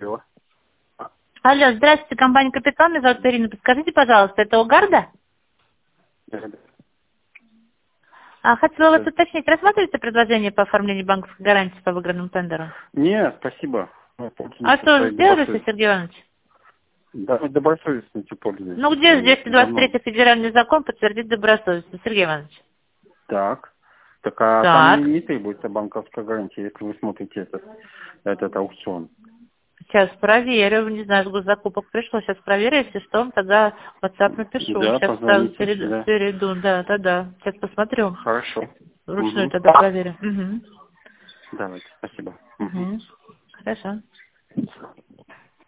Алло. Алло, здравствуйте, компания «Капитан», меня зовут Ирина. Подскажите, пожалуйста, это Угарда? Да. Хотела вас уточнить, рассматриваете предложение по оформлению банковской гарантии по выигранному тендеру? Нет, спасибо. Мы А пользуемся что, уже своей сделали, Сергей Иванович? Да, мы добросовестностью пользуемся. Ну, где здесь Давно. 23-й федеральный закон подтвердит добросовестность, Сергей Иванович? Так. Так, а там Так, не требуется банковская гарантия, если вы смотрите этот аукцион. сейчас проверю, не знаю, с госзакупок пришло, сейчас проверю, если что, тогда в WhatsApp напишу. Да, Сейчас сразу позвоните. Да. перейду, да, сейчас посмотрю. Хорошо. Вручную Угу. тогда проверю. Угу. Давайте, спасибо. Угу. Угу. Хорошо.